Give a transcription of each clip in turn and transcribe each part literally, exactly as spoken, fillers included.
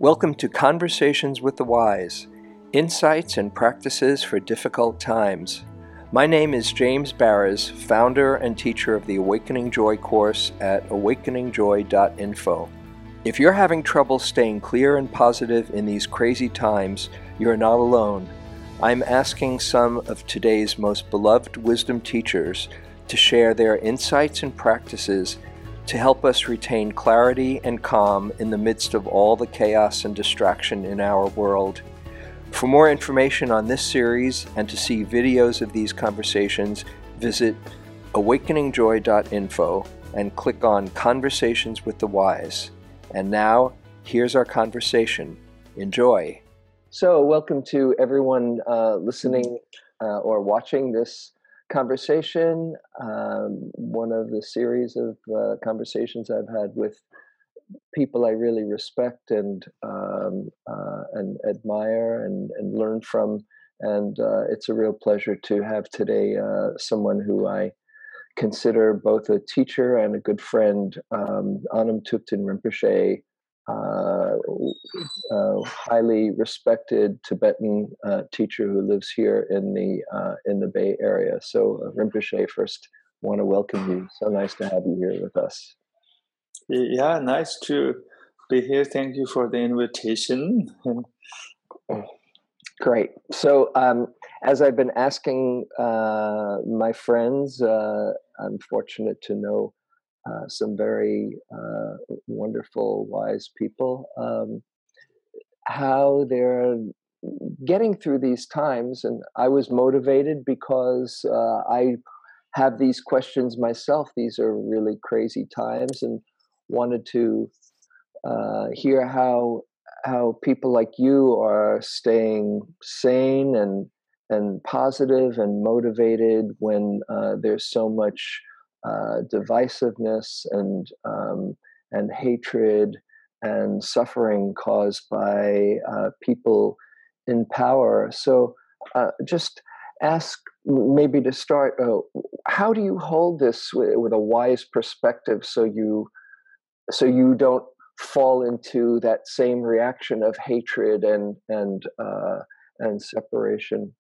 Welcome to Conversations with the Wise, Insights and Practices for Difficult Times. My name is James Barres, founder and teacher of the Awakening Joy course at awakening joy dot info. If you're having trouble staying clear and positive in these crazy times, you're not alone. I'm asking some of today's most beloved wisdom teachers to share their insights and practices to help us retain clarity and calm in the midst of all the chaos and distraction in our world. For more information on this series and to see videos of these conversations, visit awakening joy dot info and click on Conversations with the Wise. And now, here's our conversation. Enjoy. So, welcome to everyone uh, listening uh, or watching this conversation, um, one of the series of uh, conversations I've had with people I really respect and um, uh, and admire and, and learn from. And uh, it's a real pleasure to have today uh, someone who I consider both a teacher and a good friend, um, Anam Thupten Rinpoche, uh, uh, highly respected Tibetan uh, teacher who lives here in the uh, in the Bay Area. So uh, Rinpoche, first want to welcome you. So nice to have you here with us. Yeah, nice to be here. Thank you for the invitation. Great. So um, as I've been asking uh, my friends, uh, I'm fortunate to know uh, some very uh, wonderful, wise people, um, how they're getting through these times. And I was motivated because uh, I have these questions myself. These are really crazy times, and wanted to uh, hear how how people like you are staying sane and and positive and motivated when uh, there's so much uh, divisiveness and um, and hatred and suffering caused by uh, people in power. So uh, just ask maybe to start, uh, how do you hold this with, with a wise perspective so you so you don't fall into that same reaction of hatred and and uh, and separation?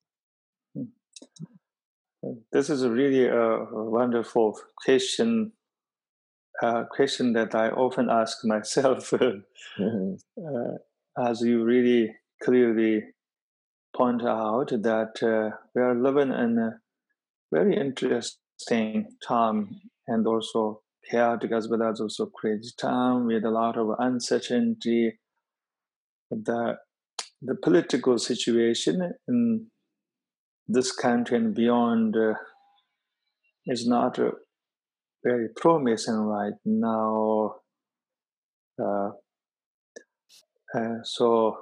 This is a really a wonderful question. Uh, question that I often ask myself, mm-hmm. uh, as you really clearly point out that uh, we are living in a very interesting time and also chaotic as well as also crazy time with a lot of uncertainty. The the political situation in this country and beyond uh, is not uh, very promising right now. Uh, uh, so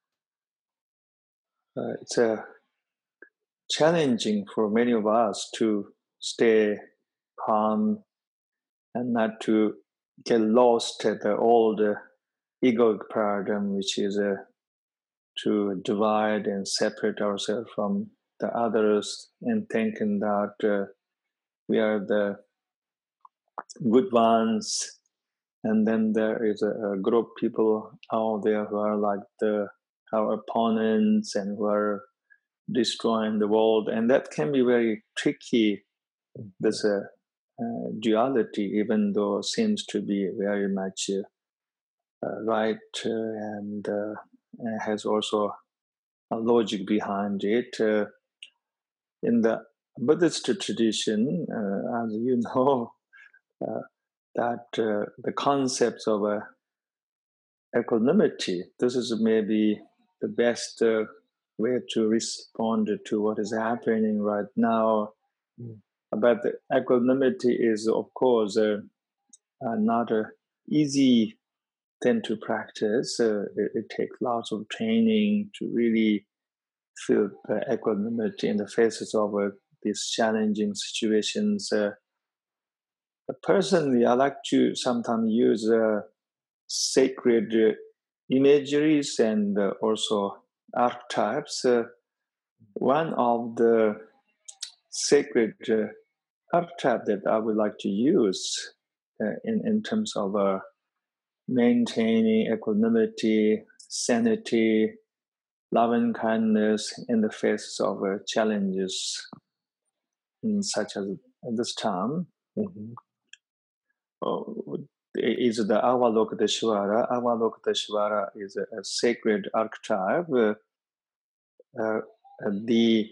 uh, it's uh, challenging for many of us to stay calm and not to get lost at the old uh, egoic paradigm, which is uh, to divide and separate ourselves from the others and thinking that uh, we are the good ones. And then there is a, a group of people out there who are like the our opponents and who are destroying the world. And that can be very tricky. There's a, a duality, even though it seems to be very much uh, uh, right uh, and uh, has also a logic behind it. Uh, in the Buddhist tradition, uh, as you know, uh, that uh, the concepts of a equanimity, this is maybe the best uh, way to respond to what is happening right now. Mm. But the equanimity is, of course, uh, uh, not an easy thing to practice. Uh, it, it takes lots of training to really feel the equanimity in the faces of uh, these challenging situations. Uh, but personally, I like to sometimes use uh, sacred uh, imageries and uh, also archetypes. Uh, one of the sacred uh, archetype that I would like to use uh, in, in terms of uh, maintaining equanimity, sanity, love and kindness in the face of uh, challenges mm, such as at this time. Mm-hmm. uh, is the Avalokiteshvara. Avalokiteshvara is a, a sacred archetype. Uh, uh, the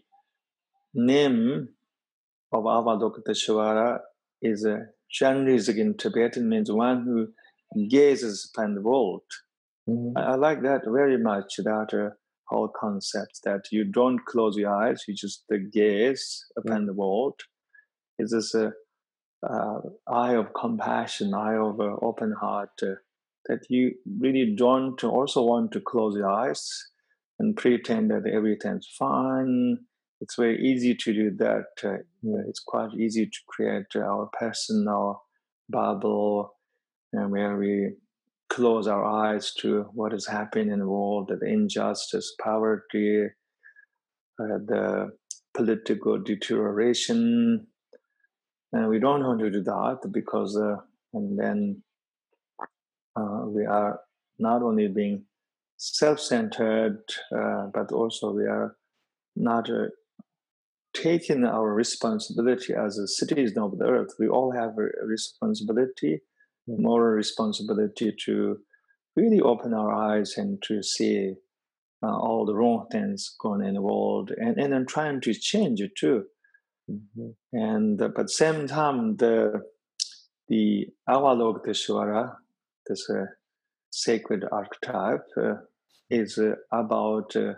name of Avalokiteshvara is a Shanrizik in Tibetan, means one who gazes upon the world. Mm-hmm. I, I like that very much, that uh, whole concept that you don't close your eyes, you just uh, gaze upon Mm-hmm. the world. It's this uh, uh, eye of compassion, eye of uh, open heart, uh, that you really don't also want to close your eyes and pretend that everything's fine. It's very easy to do that. Uh, Mm-hmm. It's quite easy to create our personal bubble, and where we close our eyes to what is happening in the world, the injustice, poverty, uh, the political deterioration. And we don't want to do that, because uh, and then uh, we are not only being self-centered, uh, but also we are not uh, taking our responsibility as a citizen of the earth. We all have a responsibility, moral responsibility, to really open our eyes and to see uh, all the wrong things going in the world, and, and then trying to change it too. Mm-hmm. And uh, but at the same time, the the Avalokiteshvara, this uh, sacred archetype, uh, is uh, about uh,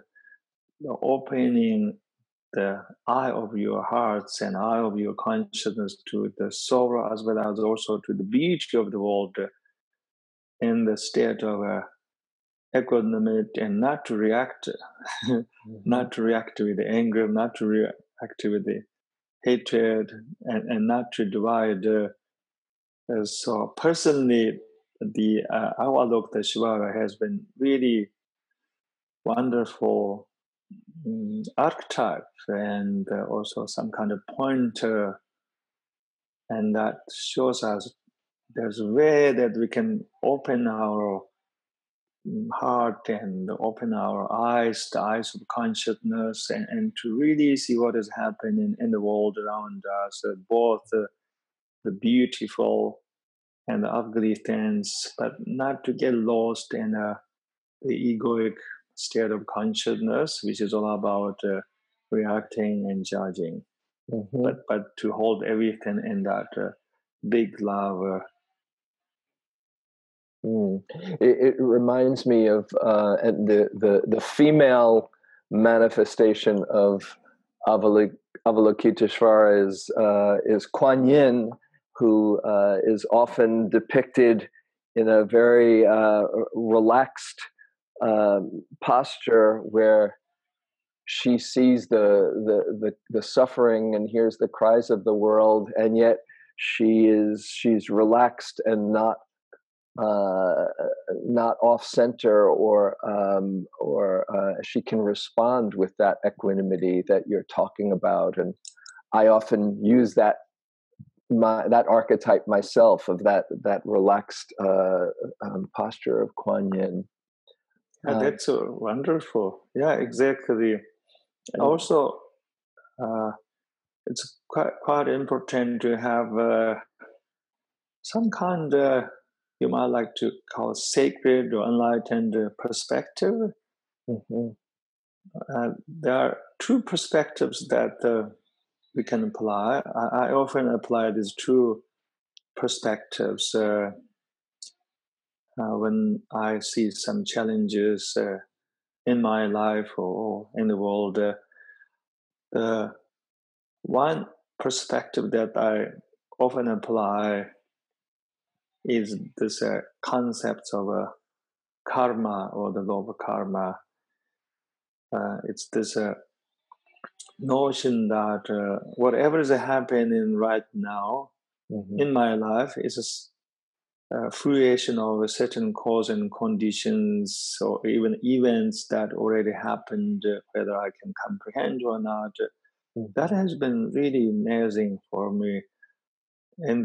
opening the eye of your hearts and eye of your consciousness to the sorrow, as well as also to the beauty of the world, uh, in the state of uh, equanimity, and not to react, Mm-hmm. not to react with anger, not to react with the hatred, and, and not to divide. Uh, uh, so personally, the uh, Avalokiteshvara has been really wonderful um, archetype, and uh, also some kind of pointer, and that shows us there's a way that we can open our um, heart and open our eyes, the eyes of consciousness, and, and to really see what is happening in the world around us, uh, both uh, the beautiful and the ugly things, but not to get lost in uh, the egoic state of consciousness, which is all about uh, reacting and judging. Mm-hmm. But but to hold everything in that uh, big love. Uh, Mm. It, it reminds me of uh, the, the the female manifestation of Avalok- Avalokiteshvara is uh, is Kuan Yin, who uh, is often depicted in a very uh, relaxed um, posture, where she sees the, the the the suffering and hears the cries of the world, and yet she is she's relaxed and not uh, not off center, or um, or uh, she can respond with that equanimity that you're talking about. And I often use that my that archetype myself, of that that relaxed uh, um, posture of Kuan Yin. yeah, Um, that's uh, wonderful. Yeah, exactly. and, Also, uh, it's quite quite important to have uh, some kind of, you might like to call sacred or enlightened uh, perspective. mm-hmm, Uh, there are two perspectives that uh, we can apply. I, I often apply these two perspectives uh, uh, when I see some challenges uh, in my life or in the world. Uh, the one perspective that I often apply is this uh, concept of uh, karma, or the law of karma. Uh, it's this uh, notion that uh, whatever is happening right now mm-hmm, in my life is a uh, fruition of a certain cause and conditions, or even events that already happened, uh, whether I can comprehend or not. mm-hmm, That has been really amazing for me. And the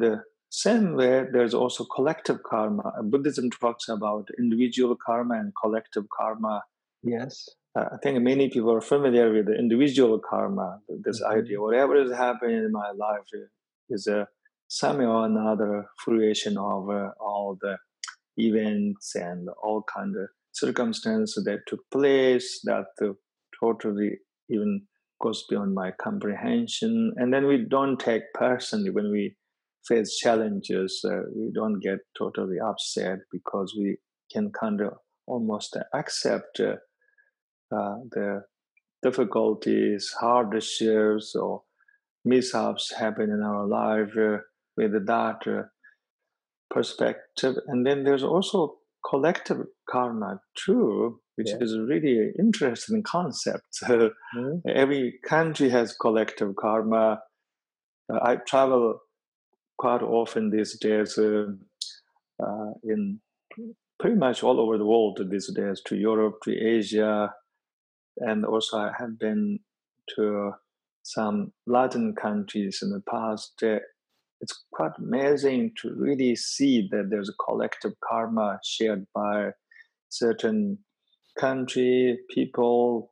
same way, there's also collective karma. Buddhism talks about individual karma and collective karma. Yes. Uh, I think many people are familiar with the individual karma, this mm-hmm. idea. Whatever is happening in my life is a somehow or another fruition of uh, all the events and all kind of circumstances that took place that uh, totally even goes beyond my comprehension. And then we don't take personally when we face challenges. Uh, we don't get totally upset because we can kind of almost accept uh, uh, the difficulties, hardships, or mishaps happen in our life uh, with that uh, perspective. And then there's also collective karma too, which yeah. is a really interesting concept. Mm-hmm. Every country has collective karma. Uh, I travel quite often these days uh, uh, in pretty much all over the world these days, to Europe, to Asia, and also I have been to some Latin countries in the past. Uh, it's quite amazing to really see that there's a collective karma shared by certain country, people,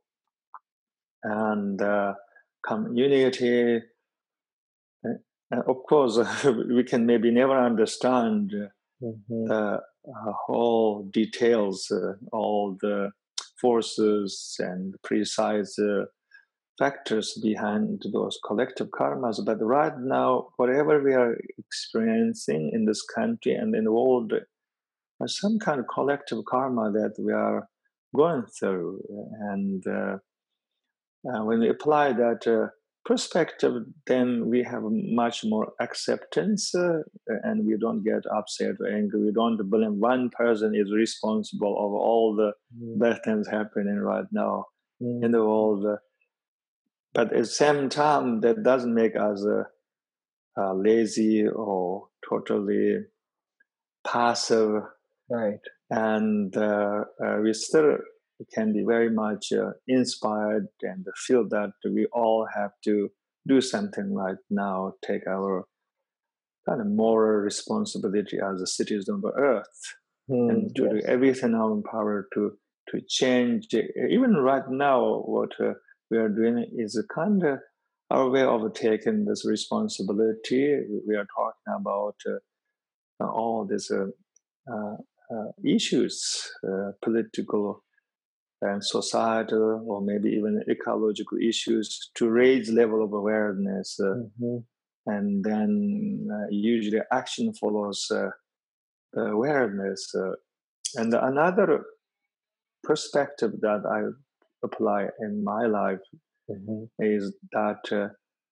and uh, community. And of course, we can maybe never understand mm-hmm. the uh, whole details, uh, all the forces and precise uh, factors behind those collective karmas. But right now, whatever we are experiencing in this country and in the world, there's some kind of collective karma that we are going through. And uh, uh, when we apply that uh, perspective, then we have much more acceptance uh, and we don't get upset or angry. We don't blame one person is responsible of all the mm. bad things happening right now mm. in the world. Uh, but at the same time, that doesn't make us uh, uh, lazy or totally passive. Right. And uh, uh, we still can be very much uh, inspired and feel that we all have to do something right now, take our kind of moral responsibility as a citizen of the earth, mm, and to yes. do everything in our power to to change. Even right now, what uh, we are doing is a kind of our way of taking this responsibility. We are talking about uh, all these uh, uh, uh, issues, uh, political and societal, or maybe even ecological issues, to raise level of awareness. Uh, mm-hmm. And then uh, usually action follows uh, the awareness. Uh, and another perspective that I apply in my life mm-hmm. is that uh,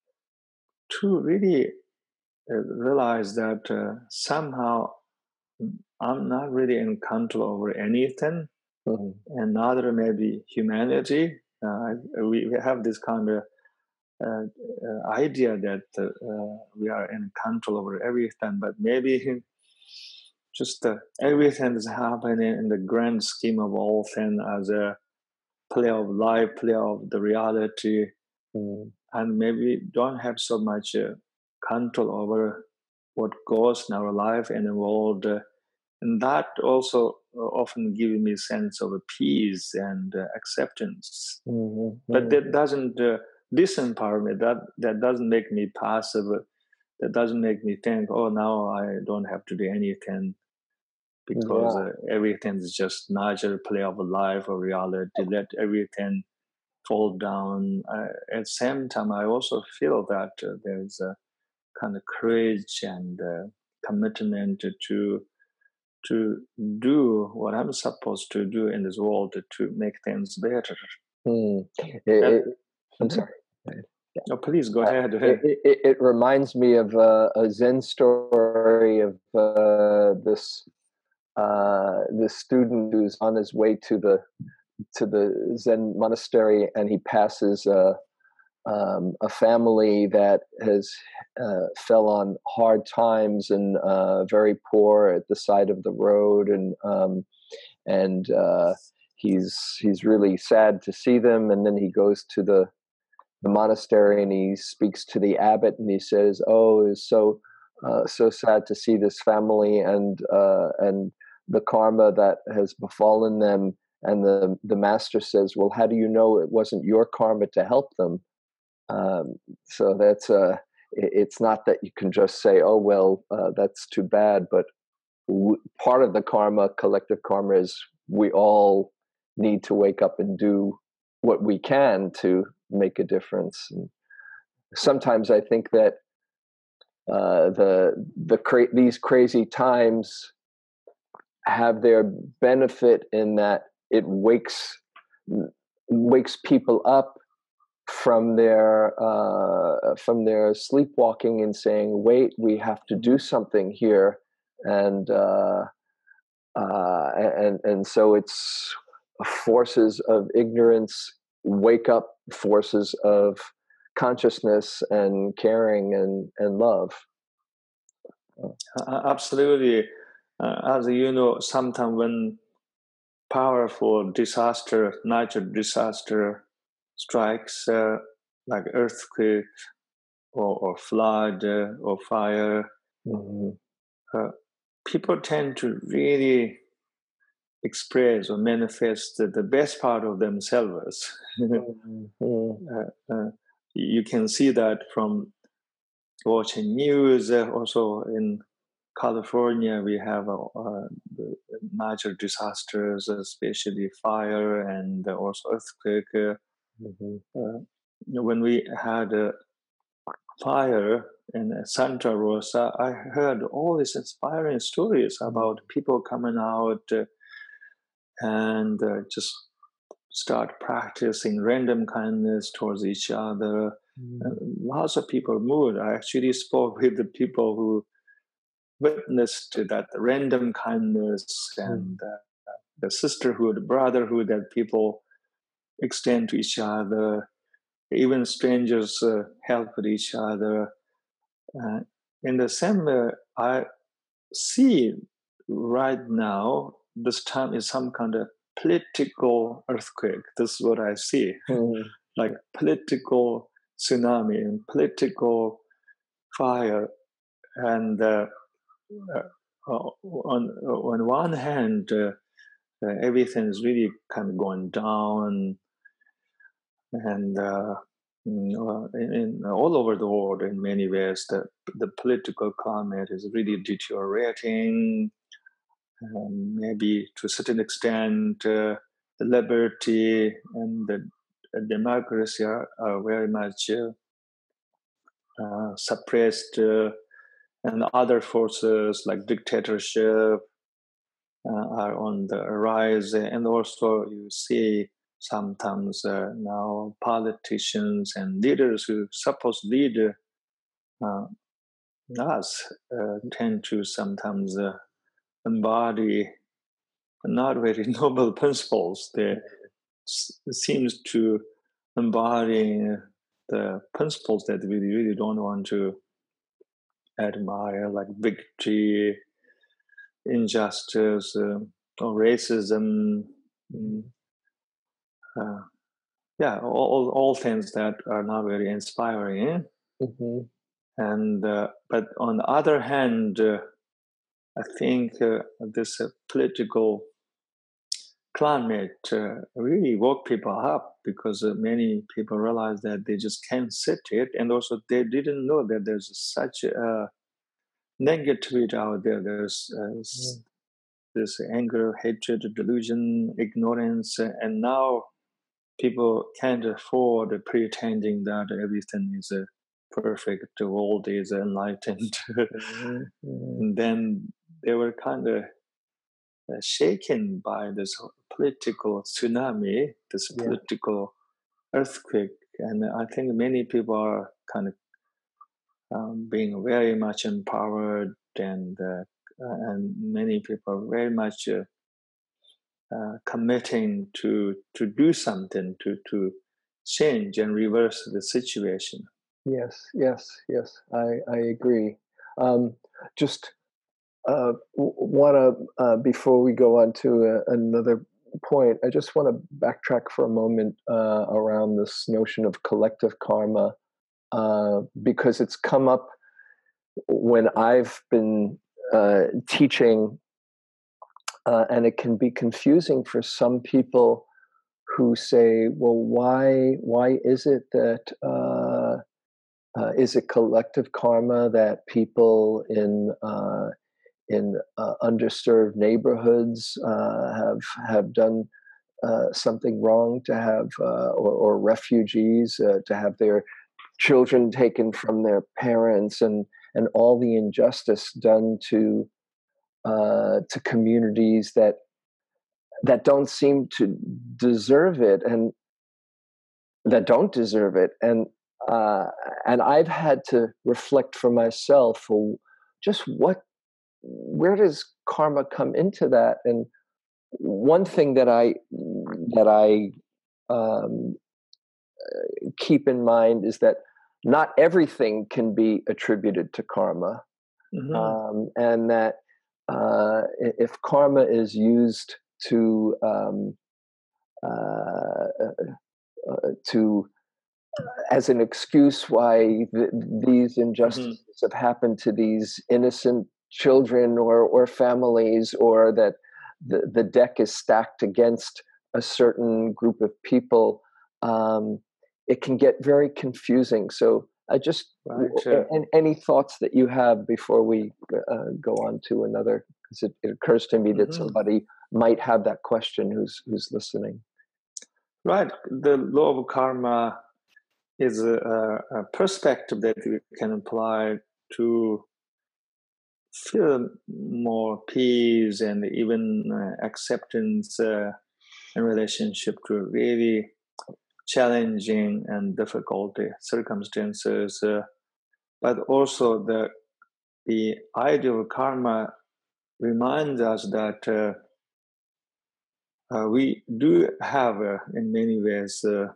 to really uh, realize that uh, somehow I'm not really in control over anything, mm-hmm. and neither maybe humanity. Uh, we, we have this kind of uh, uh, idea that uh, uh, we are in control over everything, but maybe just uh, everything is happening in the grand scheme of all things as a play of life, play of the reality, mm. and maybe don't have so much uh, control over what goes in our life and the world. Uh, and that also uh, often gives me a sense of peace and uh, acceptance. Mm-hmm. But that doesn't uh, disempower me. That that doesn't make me passive. That doesn't make me think, oh, now I don't have to do anything, because yeah. uh, everything is just natural play of life or reality. Let everything fall down. Uh, at the same time, I also feel that uh, there's a kind of courage and uh, commitment to to do what I'm supposed to do in this world to make things better. Mm. It, it, I'm sorry. Yeah. No, please go ahead. Uh, it, it, it reminds me of uh, a Zen story of uh, this uh, this student who's on his way to the to the Zen monastery, and he passes uh, um, a family that has uh, fell on hard times and uh, very poor at the side of the road, and um, and uh, he's he's really sad to see them. And then he goes to the the monastery and he speaks to the abbot, and he says, "Oh, it's so uh, so sad to see this family and uh, and the karma that has befallen them. And the the master says, "Well, how do you know it wasn't your karma to help them?" Um, so that's uh, it's not that you can just say, "Oh well, uh, that's too bad," but w- part of the karma, collective karma, is we all need to wake up and do what we can to make a difference. And sometimes I think that uh, the the cra- these crazy times have their benefit in that it wakes wakes people up from their uh, from their sleepwalking and saying, "Wait, we have to do something here," and uh, uh, and and so it's forces of ignorance wake up forces of consciousness and caring and and love. Uh, absolutely. Uh, as you know, sometimes when powerful disaster, natural disaster strikes, uh, like earthquake or, or flood uh, or fire, Mm-hmm. uh, people tend to really express or manifest the, the best part of themselves. Mm-hmm. uh, uh, you can see that from watching news. Uh, also in California, we have uh, uh, the natural disasters, especially fire and also earthquake. Uh, Mm-hmm. uh, when we had a fire in Santa Rosa, I heard all these inspiring stories about people coming out uh, and uh, just start practicing random kindness towards each other. Mm-hmm. Uh, lots of people moved. I actually spoke with the people who witnessed that random kindness and uh, the sisterhood, brotherhood that people extend to each other. Even strangers uh, help each other. Uh, in the same way, I see right now this time is some kind of political earthquake. This is what I see, Mm-hmm. like political tsunami and political fire. And uh, uh, on on one hand, uh, uh, everything is really kind of going down, and uh, in, in, all over the world, in many ways, the the political climate is really deteriorating. Um, maybe to a certain extent, uh, the liberty and the, the democracy are, are very much uh, uh, suppressed, uh, and other forces like dictatorship uh, are on the rise. And also, you see sometimes uh, now politicians and leaders who supposed lead uh, us uh, tend to sometimes uh, embody not very noble principles. They seems to embody the principles that we really don't want to admire, like victory, injustice, uh, or racism. Mm, uh, yeah, all, all things that are not very inspiring. Mm-hmm. And uh, but on the other hand, uh, I think uh, this uh, political climate uh, really woke people up, because uh, many people realized that they just can't sit it, and also they didn't know that there's such a negativity out there. There's uh, Mm-hmm. this anger, hatred, delusion, ignorance, uh, and now people can't afford pretending that everything is uh, perfect, the world is enlightened. Mm-hmm. And then they were kind of uh, shaken by this political tsunami, this Yeah. political earthquake. And I think many people are kind of um, being very much empowered, and uh, and many people are very much uh, uh, committing to to do something to to change and reverse the situation. Yes, yes, yes. I I agree. Um, just uh, want to uh, before we go on to uh, another point, I just want to backtrack for a moment uh, around this notion of collective karma uh, because it's come up when I've been uh, teaching, uh, and it can be confusing for some people who say, well, why, why is it that, uh, uh, is it collective karma that people in, uh, in uh, underserved neighborhoods uh, have, have done uh, something wrong to have, uh, or, or refugees uh, to have their children taken from their parents, and, and all the injustice done to, uh, to communities that, that don't seem to deserve it, and that don't deserve it. And uh, and I've had to reflect for myself, well, just what, where does karma come into that? And one thing that I that I um, keep in mind is that not everything can be attributed to karma, Mm-hmm. um, and that uh, if karma is used to um, uh, uh, to as an excuse why th- these Mm-hmm. injustices have happened to these innocent children or or families, or that the, the deck is stacked against a certain group of people, um, it can get very confusing. So I just, Right. Uh, and any thoughts that you have before we uh, go on to another, because it, it occurs to me that mm-hmm. somebody might have that question who's who's listening. Right. The law of karma is a, a perspective that we can apply to feel more peace and even uh, acceptance uh, in relationship to really challenging and difficult circumstances. Uh, but also the the idea of karma reminds us that uh, uh, we do have, uh, in many ways, uh,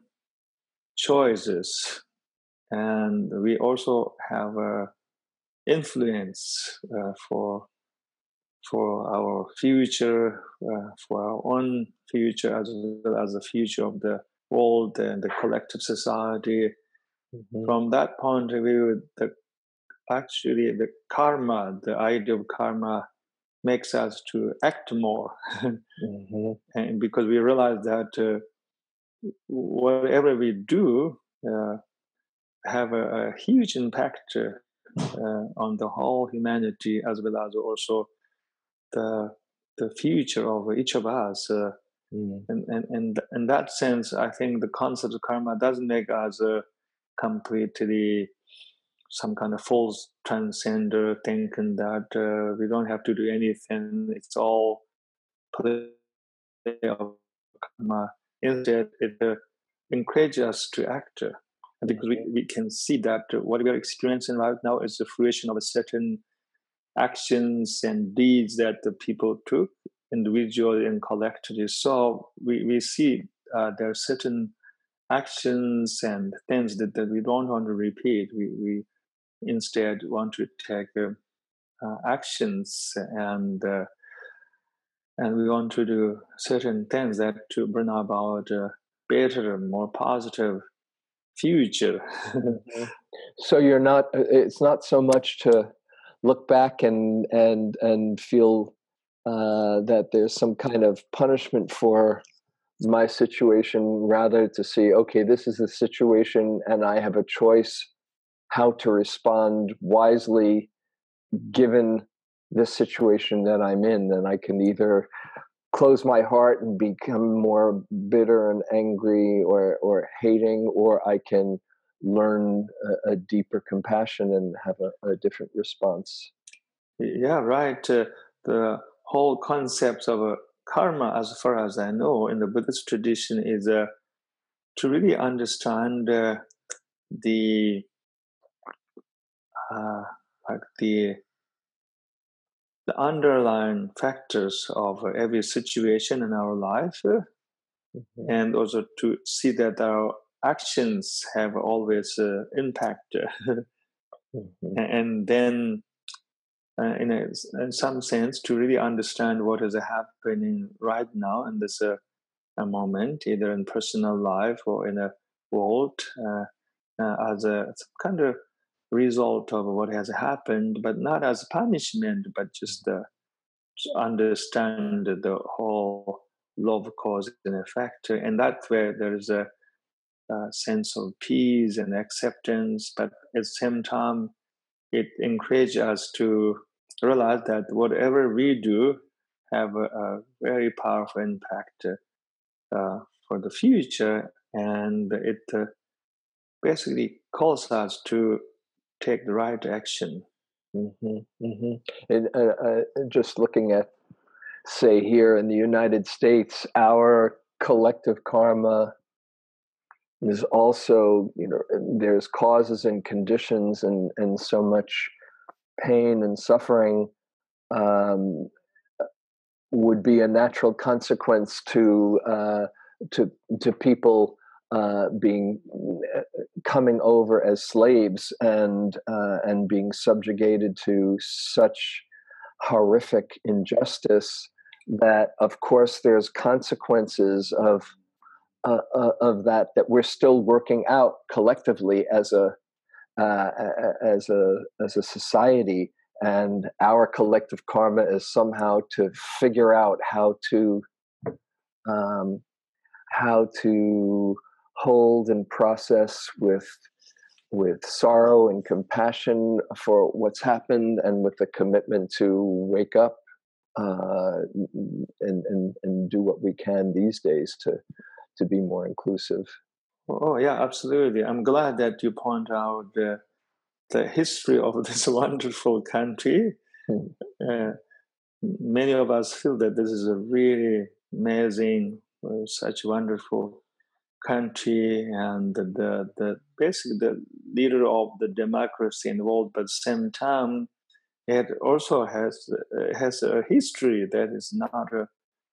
choices, and we also have uh, influence uh, for for our future, uh, for our own future, as well as the future of the world and the collective society. Mm-hmm. From that point of view, the actually the karma, the idea of karma, makes us to act more, Mm-hmm. and because we realize that uh, whatever we do uh, have a, a huge impact uh, uh, on the whole humanity, as well as also the the future of each of us. Uh, Mm-hmm. and, and, and in that sense, I think the concept of karma doesn't make us uh, completely some kind of false transcender, thinking that uh, we don't have to do anything. It's all play of karma. Instead, it uh, encourages us to act, uh, because we, we can see that uh, what we are experiencing right now is the fruition of a certain actions and deeds that the people took individually and collectively. So we, we see uh, there are certain actions and things that, that we don't want to repeat. We, we instead want to take uh, uh, actions, and uh, and we want to do certain things that to bring about a better, more positive future. Mm-hmm. So you're not, it's not so much to look back and and and feel uh, that there's some kind of punishment for my situation, rather to see, okay, this is the situation and I have a choice how to respond wisely given this situation that I'm in. And I can either close my heart and become more bitter and angry, or or hating, or I can learn a, a deeper compassion and have a, a different response. Yeah, right. Uh, the whole concept of uh, karma, as far as I know, in the Buddhist tradition, is uh, to really understand uh, the uh, like the the underlying factors of every situation in our life, uh, Mm-hmm. and also to see that our actions have always uh, impact, Mm-hmm. and then uh, in, a, in some sense to really understand what is happening right now in this uh, a moment, either in personal life or in a world, uh, uh, as a some kind of result of what has happened, but not as punishment, but just uh, to understand the whole law of cause and effect. And that's where there's a, a sense of peace and acceptance, but at the same time, it encourages us to realize that whatever we do have a, a very powerful impact uh, for the future, and it uh, basically calls us to take the right action. Mm-hmm, mm-hmm. And uh, uh, just looking at, say, here in the United States, our collective karma is also, you know, there's causes and conditions and, and so much pain and suffering um, would be a natural consequence to uh, to to people uh, being coming over as slaves and uh, and being subjugated to such horrific injustice that, of course, there's consequences of uh, uh, of that that we're still working out collectively as a uh, as a as a society, and our collective karma is somehow to figure out how to um, how to hold and process with with sorrow and compassion for what's happened, and with the commitment to wake up uh, and, and and do what we can these days to to be more inclusive. Oh, yeah, absolutely. I'm glad that you point out the, the history of this wonderful country. Hmm. Uh, many of us feel that this is a really amazing, uh, such wonderful country, and the, the, the basically the leader of the democracy in the world, but at the same time, it also has uh, has a history that is not a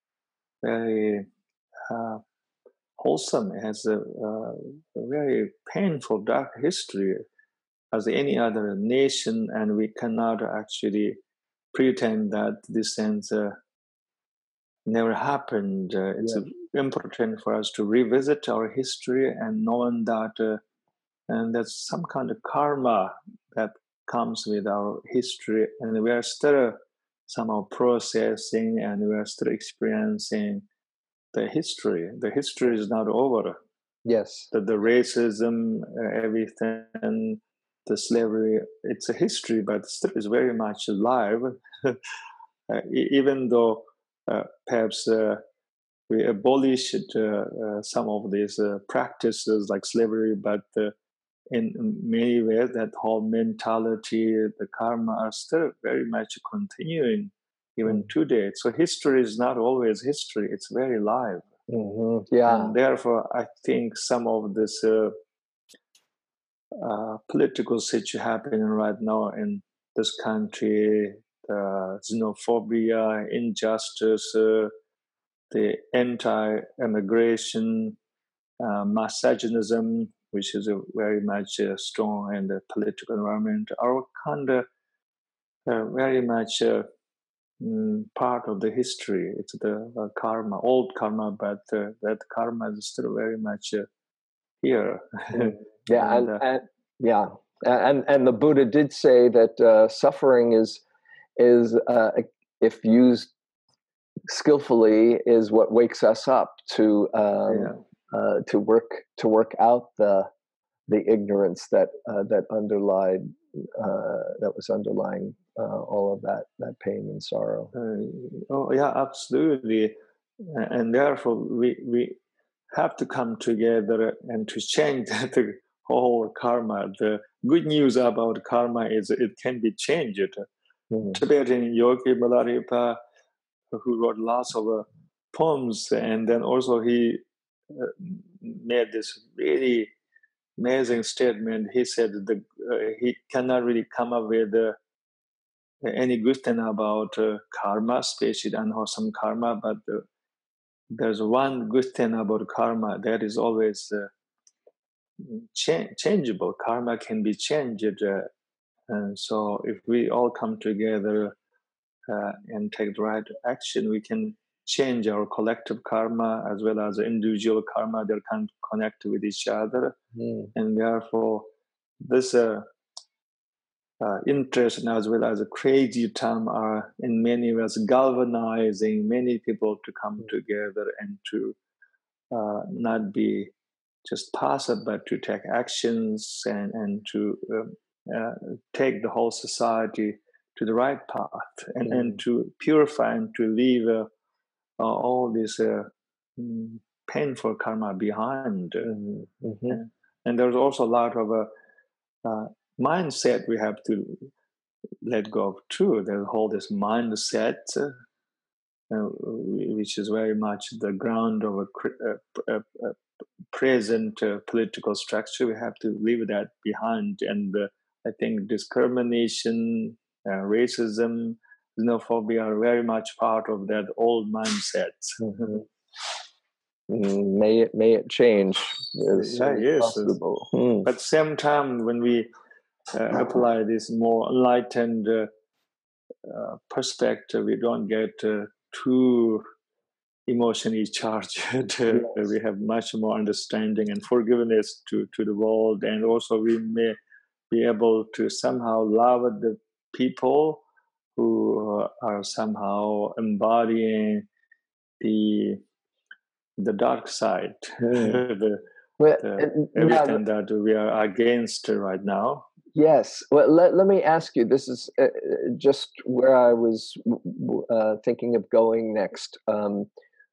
very uh, wholesome. It has a, uh, a very painful, dark history as any other nation, and we cannot actually pretend that this things uh, never happened. Uh, it's Yeah. important for us to revisit our history and knowing that, uh, and that's some kind of karma that comes with our history, and we are still somehow processing, and we are still experiencing the history. The history is not over. Yes. The, the racism, uh, everything, the slavery, it's a history, but still is very much alive. uh, e- even though uh, perhaps uh, we abolished uh, uh, some of these uh, practices like slavery, but uh, in many ways, that whole mentality, the karma are still very much continuing even Mm. today. So history is not always history, it's very live. Mm-hmm. Yeah. And therefore, I think some of this uh, uh, political situation happening right now in this country, the xenophobia, injustice, uh, the anti-immigration, uh, misogynism, which is a very much uh, strong in the political environment, are kind of uh, very much uh, mm, part of the history. It's the uh, karma, old karma, but uh, that karma is still very much uh, here. Mm. Yeah, and and, uh, and yeah, and and the Buddha did say that uh, suffering is is uh, if used skillfully is what wakes us up to um, yeah. uh, to work to work out the the ignorance that uh, that underlied uh, that was underlying uh, all of that that pain and sorrow. Uh, oh yeah, absolutely. And therefore, we we have to come together and to change the whole karma. The good news about karma is it can be changed. Mm-hmm. Tibetan yogi Milarepa, who wrote lots of uh, poems, and then also he uh, made this really amazing statement. He said the, uh, he cannot really come up with uh, any good thing about uh, karma, especially unwholesome karma, but uh, there's one good thing about karma that is always uh, cha- changeable. Karma can be changed. Uh, and so if we all come together uh, and take the right action, we can change our collective karma as well as individual karma that can connect with each other. Mm. And therefore, this uh, uh, interest and as well as a crazy time are in many ways galvanizing many people to come mm-hmm. together and to uh, not be just passive, but to take actions and, and to um, uh, take the whole society to the right path and, mm-hmm. and to purify and to leave uh, uh, all this uh, painful karma behind. Mm-hmm. Mm-hmm. And, and there's also a lot of uh, uh, mindset we have to let go of too. There's whole this mindset, uh, uh, which is very much the ground of a, a, a, a present uh, political structure. We have to leave that behind. And uh, I think discrimination, uh, racism, xenophobia are very much part of that old mindset. Mm-hmm. Mm, may it may it change as yeah, yes, possible. Mm. But same time, when we uh, apply this more enlightened uh, uh, perspective, we don't get uh, too emotionally charged. Yes. We have much more understanding and forgiveness to, to the world, and also we may be able to somehow love the people who are somehow embodying the the dark side, mm. the, well, the, everything now, that we are against right now. Yes. Well, let, let me ask you, this is uh, just where I was uh, thinking of going next. Um,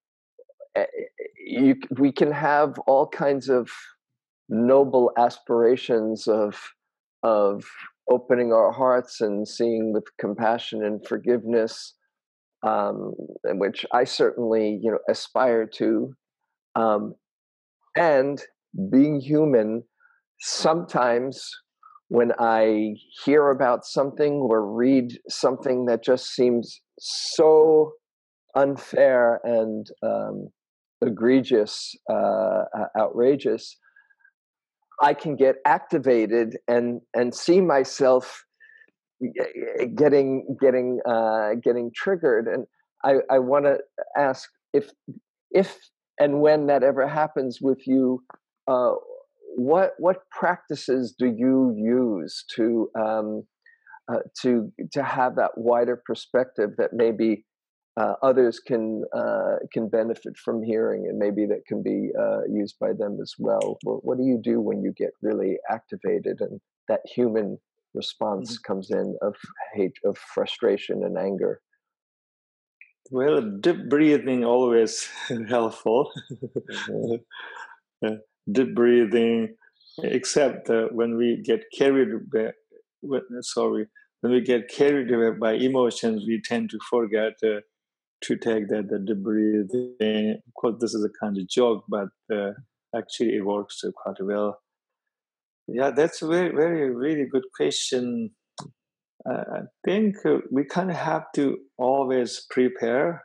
you, we can have all kinds of noble aspirations of, of opening our hearts and seeing with compassion and forgiveness, um, which I certainly, you know, aspire to. Um, and being human, sometimes when I hear about something or read something that just seems so unfair and um, egregious, uh, outrageous, I can get activated and and see myself getting getting uh, getting triggered. And I, I want to ask if if and when that ever happens with you, uh, what what practices do you use to um, uh, to to have that wider perspective that maybe uh, others can uh, can benefit from hearing, and maybe that can be uh, used by them as well? What, what do you do when you get really activated and that human response mm-hmm. comes in of hate, of frustration and anger? Well, deep breathing always helpful. Mm-hmm. uh, deep breathing, except uh, when we get carried by, sorry, when we get carried away by emotions, we tend to forget uh, to take that the deep breathing. Of course, this is a kind of joke, but uh, actually it works uh, quite well. Yeah, that's a very, very, really good question. Uh, I think uh, we kind of have to always prepare,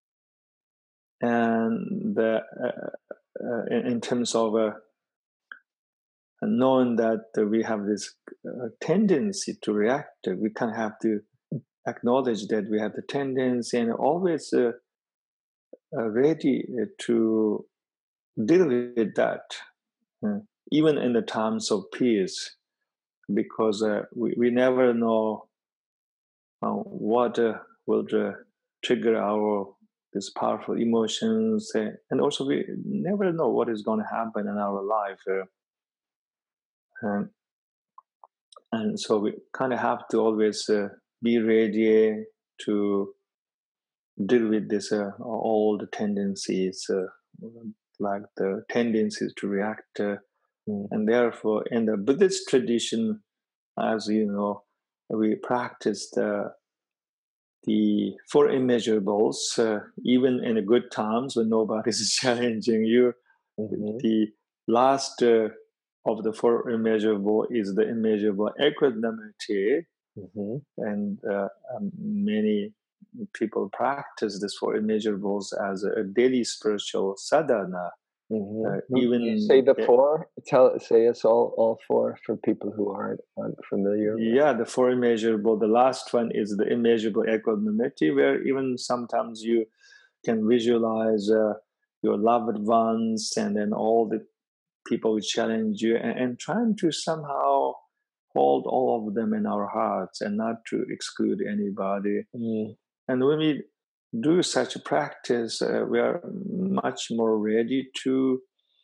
and the, uh, uh, in, in terms of uh, knowing that uh, we have this uh, tendency to react, uh, we kind of have to acknowledge that we have the tendency and always uh, uh, ready to deal with that, uh, even in the times of peace, because uh, we, we never know uh, what uh, will uh, trigger our these powerful emotions, uh, and also we never know what is going to happen in our life. Uh, and, and so we kind of have to always uh, be ready to deal with this uh, all the tendencies, uh, like the tendencies to react. Uh, mm. And therefore, in the Buddhist tradition, as you know, we practice the the four immeasurables, uh, even in the good times when nobody is challenging you. Mm-hmm. The last uh, of the four immeasurable is the immeasurable equanimity, mm-hmm. and uh, um, many people practice this four immeasurables as a daily spiritual sadhana. Mm-hmm. Uh, even you say the four, tell say us all all four for people who aren't, aren't familiar. Yeah, the four immeasurable. The last one is the immeasurable equanimity, where even sometimes you can visualize uh, your loved ones and then all the people who challenge you, and, and trying to somehow hold all of them in our hearts and not to exclude anybody. Mm. And when we do such a practice, uh, we are much more ready to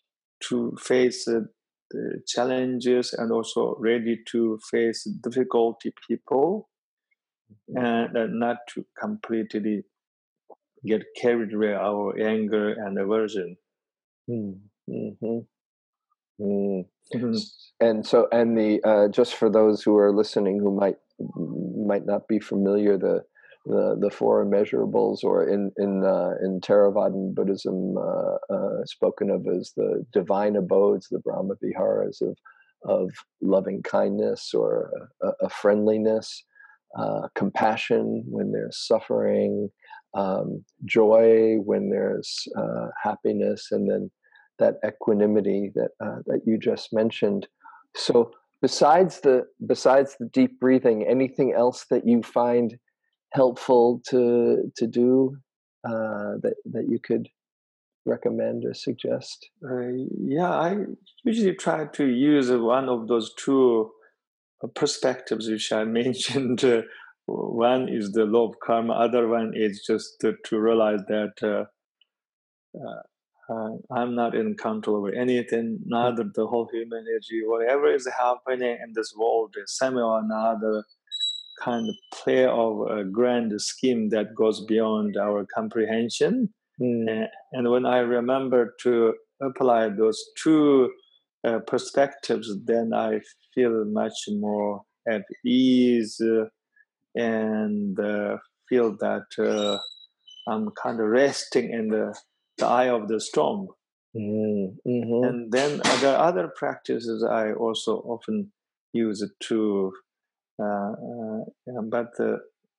to face uh, the challenges and also ready to face difficulty people, and, and not to completely get carried away our anger and aversion. Mm. Mm-hmm. Mm. Mhm. And so, and the uh, just for those who are listening who might might not be familiar, the the the four immeasurables, or in in uh, in Theravadan Buddhism, uh, uh, spoken of as the divine abodes, the Brahma Viharas of of loving kindness or a, a friendliness, uh, compassion when there's suffering, um, joy when there's uh, happiness, and then that equanimity that uh, that you just mentioned. So besides the besides the deep breathing, anything else that you find helpful to to do uh, that that you could recommend or suggest? Uh, yeah, I usually try to use one of those two perspectives which I mentioned. Uh, one is the law of karma, other one is just to, to realize that uh, uh, uh, I'm not in control over anything, neither the whole human energy, whatever is happening in this world is somehow or another kind of play of a grand scheme that goes beyond our comprehension. Mm. And, and when I remember to apply those two uh, perspectives, then I feel much more at ease uh, and uh, feel that uh, I'm kind of resting in the, the eye of the storm. Mm. Mm-hmm. And then there are other practices I also often use it too. Uh, uh, but uh,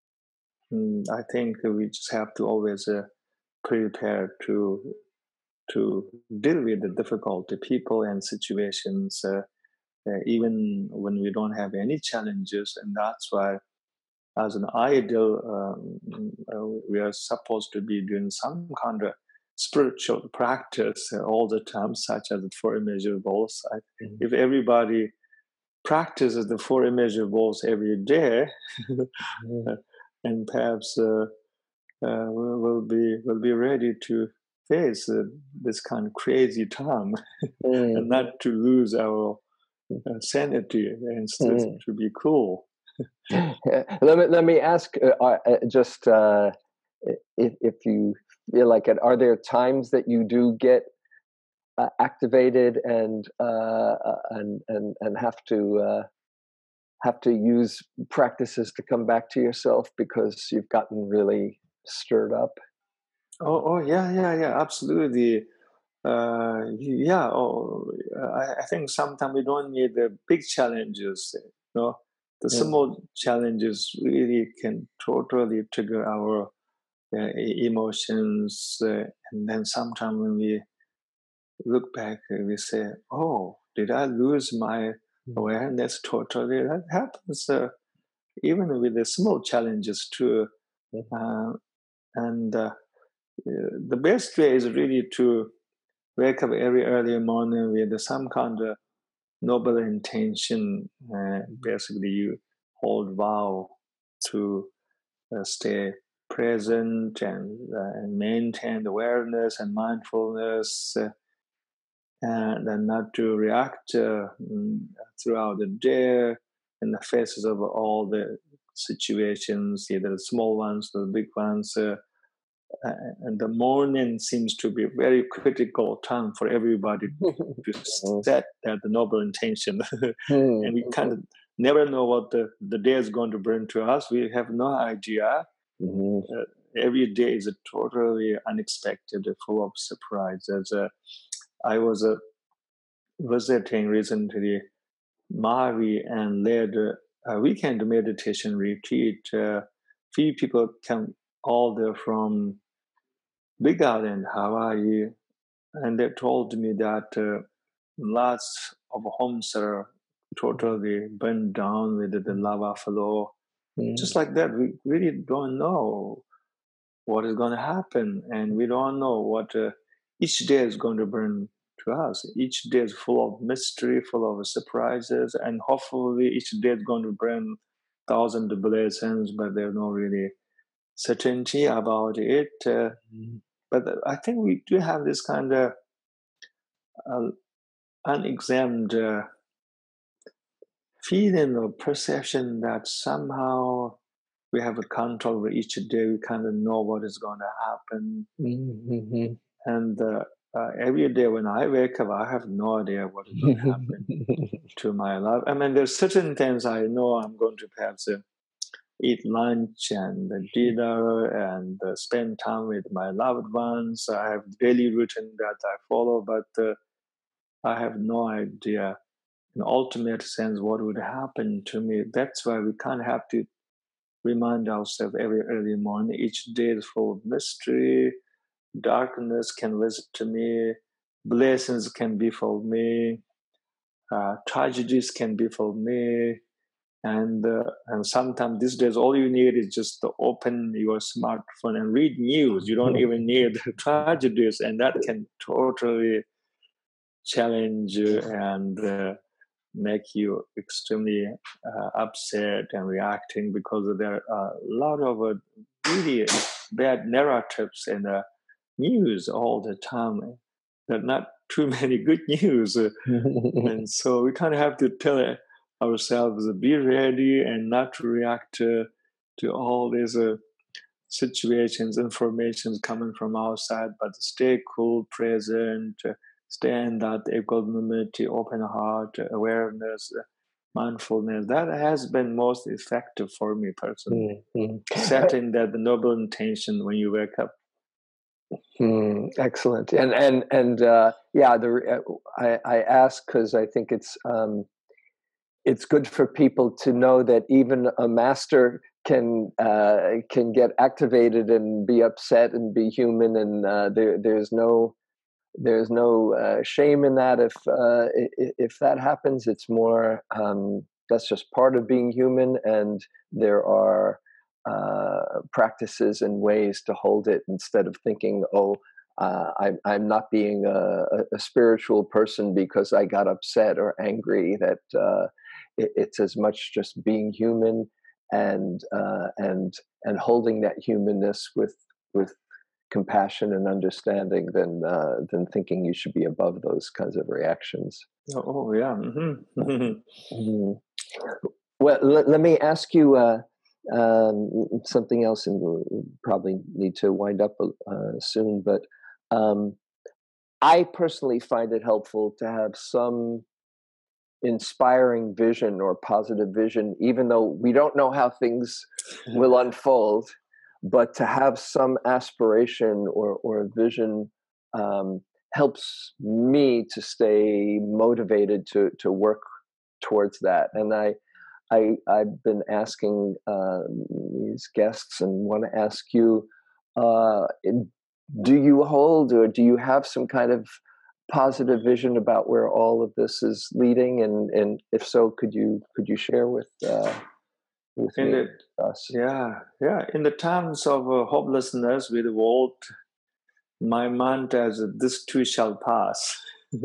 I think we just have to always uh, prepare to to deal with the difficult people and situations, uh, uh, even when we don't have any challenges. And that's why, as an ideal, um, uh, we are supposed to be doing some kind of spiritual practice uh, all the time, such as the four immeasurables. I, Mm-hmm. if everybody practices the four immeasurables every day, Mm-hmm. and perhaps uh, uh, we'll, we'll be we'll be ready to face uh, this kind of crazy time Mm. and not to lose our uh, sanity and still Mm. to be cool. let me let me ask uh, uh, just uh, if if you feel like it, are there times that you do get uh, activated and uh, uh, and and and have to uh, have to use practices to come back to yourself because you've gotten really stirred up? Oh, oh yeah, yeah, yeah, absolutely. Uh, yeah, oh, I, I think sometimes we don't need the big challenges. You know, the Mm. small challenges really can totally trigger our uh, emotions, uh, and then sometimes when we look back, uh, we say, "Oh, did I lose my awareness totally?" That happens uh, even with the small challenges too. Uh, and uh, the best way is really to wake up every early morning with some kind of noble intention. Uh, basically, you hold vow to uh, stay present and, uh, and maintain awareness and mindfulness, uh, and, and not to react uh, throughout the day in the faces of all the situations, either the small ones or the big ones. Uh, and the morning seems to be a very critical time for everybody to set that noble intention. And we kind of never know what the, the day is going to bring to us. We have no idea. Mm-hmm. Uh, every day is a totally unexpected, full of surprises. Uh, I was uh, visiting recently Maui and led a weekend meditation retreat. Uh, few people come all there from Big Island, Hawaii, and they told me that uh, lots of homes are totally burned down with the lava flow. Mm-hmm. Just like that, we really don't know what is going to happen, and we don't know what uh, each day is going to bring to us. Each day is full of mystery, full of surprises, and hopefully each day is going to bring thousands of blessings, but there's no really certainty about it. Uh, Mm. but I think we do have this kind of uh, unexamined uh, feeling or perception that somehow we have a control over each day. We kind of know what is going to happen. Mm-hmm. And uh, uh, every day when I wake up, I have no idea what is going to happen to my life. I mean, there's certain things I know I'm going to perhaps uh, eat lunch and dinner and uh, spend time with my loved ones. I have daily routine that I follow, but uh, I have no idea in ultimate sense what would happen to me. That's why we kind of have to remind ourselves every early morning. Each day is full of mystery. Darkness can visit to me. Blessings can befall me. Uh, tragedies can befall me. And uh, and sometimes these days, all you need is just to open your smartphone and read news. You don't even need tragedies, and that can totally challenge you and uh, make you extremely uh, upset and reacting, because there are a lot of uh, really bad narratives in the news all the time. There are not too many good news. And so we kind of have to tell ourselves, be ready and not to react to, to all these uh, situations, information coming from outside, but stay cool, present, uh, stay in that equanimity, open heart, awareness, uh, mindfulness. That has been most effective for me personally. Mm-hmm. Setting that noble intention when you wake up. Mm, excellent. And and and uh, yeah, the I, I ask because I think it's um, it's good for people to know that even a master can uh, can get activated and be upset and be human, and uh, there there's no there's no uh, shame in that. If uh, if that happens, it's more um, that's just part of being human, and there are uh, practices and ways to hold it instead of thinking, oh, uh, I'm I'm not being a, a spiritual person because I got upset or angry. That uh, it, it's as much just being human and uh, and and holding that humanness with with compassion and understanding than uh, than thinking you should be above those kinds of reactions. Oh, yeah. Mm-hmm. Mm. Well, let, let me ask you uh, um, something else, and we'll probably need to wind up uh, soon. But um, I personally find it helpful to have some inspiring vision or positive vision, even though we don't know how things will unfold. But to have some aspiration or or vision um, helps me to stay motivated to to work towards that. And I I I've been asking uh, these guests, and want to ask you: uh, do you hold, or do you have some kind of positive vision about where all of this is leading? And and if so, could you could you share with uh, with In me the, and us? yeah, yeah. In the times of uh, hopelessness with the world, my mantra is, this too shall pass.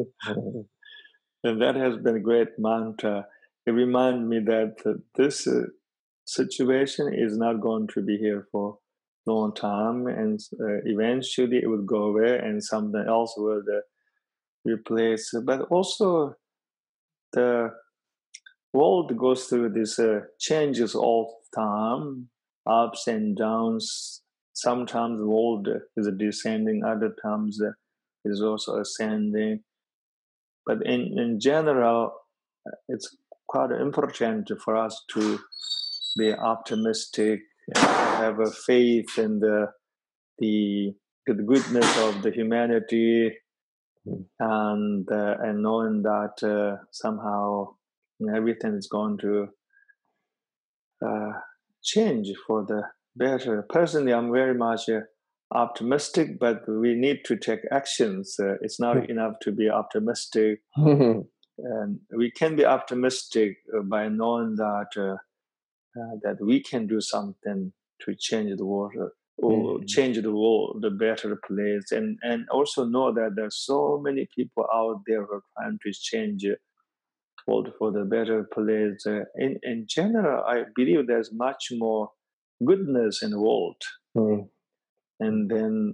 And that has been a great mantra. It reminds me that uh, this uh, situation is not going to be here for a long time, and uh, eventually it will go away and something else will uh, replace. But also, the world goes through these uh, changes all the time, ups and downs. Sometimes the world is descending, other times uh, is also ascending. But in, in general, it's quite important for us to be optimistic and have a faith in the, the, the goodness of the humanity, and uh, and knowing that uh, somehow you know, everything is going to uh, change for the better. Personally, I'm very much uh, optimistic, but we need to take actions. Uh, it's not enough to be optimistic. And we can be optimistic uh, by knowing that uh, uh, that we can do something to change the world. or Mm. change the world a better place, and and also know that there's so many people out there who are trying to change the world for the better place. Uh, in in general, I believe there's much more goodness in the world, Mm. and then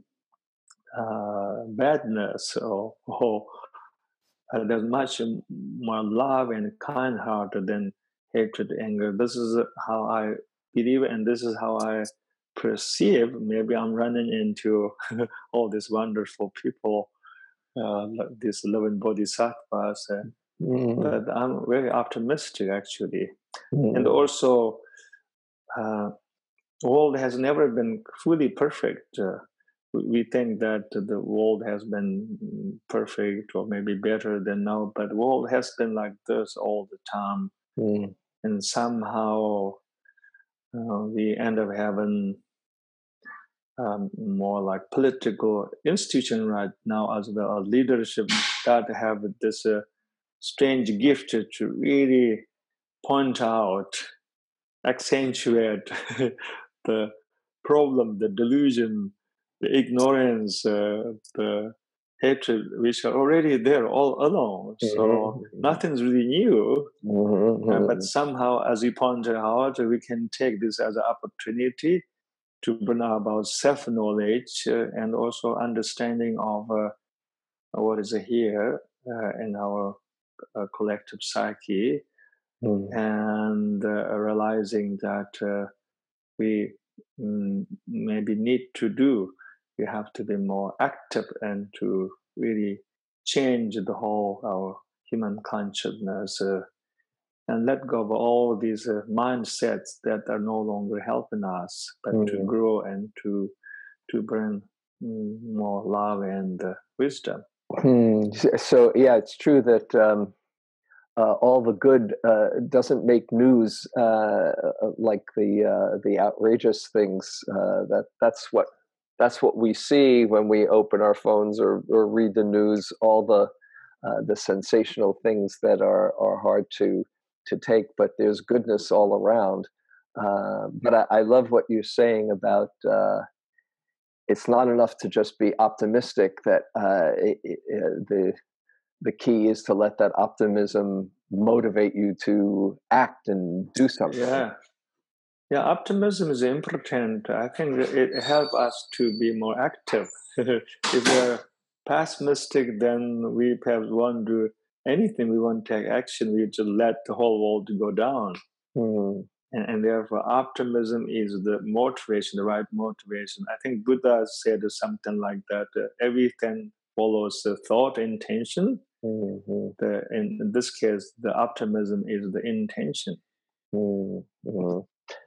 uh, badness, or, or uh, there's much more love and kind heart than hatred, anger. This is how I believe, and this is how I perceive. Maybe I'm running into all these wonderful people, uh, these loving bodhisattvas, uh, Mm. but I'm very optimistic actually. Mm. And also, uh, the world has never been fully perfect. Uh, we, we think that the world has been perfect or maybe better than now, but the world has been like this all the time. Mm. And somehow uh, we end up having um, more like political institution right now, as well as leadership that have this uh, strange gift to really point out, accentuate the problem, the delusion, the ignorance, uh, the hatred, which are already there all along. So Mm-hmm. nothing's really new. Mm-hmm. Uh, but somehow, as you pointed out, we can take this as an opportunity to bring about self-knowledge uh, and also understanding of uh, what is here uh, in our uh, collective psyche, Mm. and uh, realizing that uh, we mm, maybe need to do. We have to be more active and to really change the whole our human consciousness uh, and let go of all these uh, mindsets that are no longer helping us, but Mm. to grow and to to bring mm, more love and uh, wisdom. Hmm. So yeah, it's true that um, uh, all the good uh, doesn't make news, uh, like the uh, the outrageous things. Uh, that that's what that's what we see when we open our phones or, or read the news. All the uh, the sensational things that are are hard to to take, but there's goodness all around. Uh, but I, I love what you're saying about. Uh, it's not enough to just be optimistic. That uh, it, it, the the key is to let that optimism motivate you to act and do something. Yeah, yeah. Optimism is important. I think it helps us to be more active. If we're pessimistic, then we perhaps won't do anything. We won't take action. We just let the whole world go down. Mm. And, and therefore, optimism is the motivation, the right motivation. I think Buddha said something like that: uh, everything follows the thought, intention. Mm-hmm. The, in, in this case, the optimism is the intention. Mm-hmm.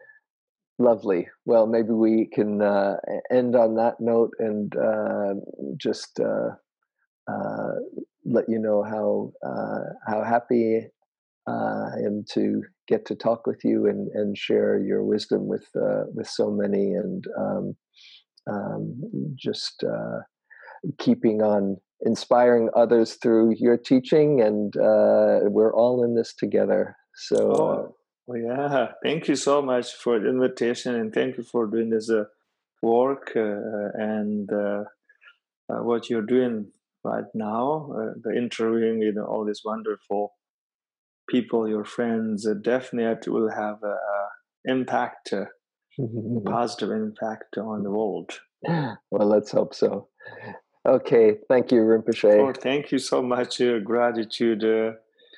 Lovely. Well, maybe we can uh, end on that note and uh, just uh, uh, let you know how uh, how happy uh, I am to get to talk with you and, and share your wisdom with uh, with so many, and um, um, just uh, keeping on inspiring others through your teaching, and uh, we're all in this together. So. Uh, Oh, well, yeah. Thank you so much for the invitation, and thank you for doing this uh, work uh, and uh, uh, what you're doing right now, uh, the interviewing with all these wonderful people, your friends. Uh, definitely, it will have a, a impact, uh, positive impact on the world. Well, let's hope so. Okay, thank you, Rinpoche. Oh, thank you so much. Uh, gratitude. Uh,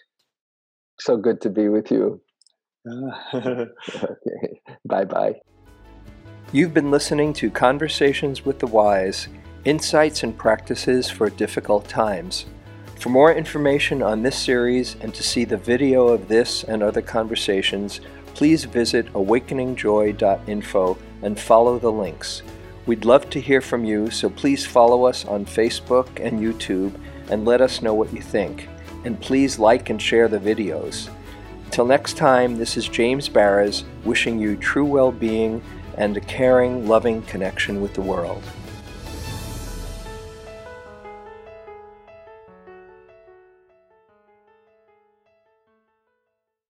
so good to be with you. Uh, okay. Bye-bye. You've been listening to Conversations with the Wise, Insights and Practices for Difficult Times. For more information on this series and to see the video of this and other conversations, please visit awakening joy dot info and follow the links. We'd love to hear from you, so please follow us on Facebook and YouTube and let us know what you think. And please like and share the videos. Till next time, this is James Baraz wishing you true well-being and a caring, loving connection with the world.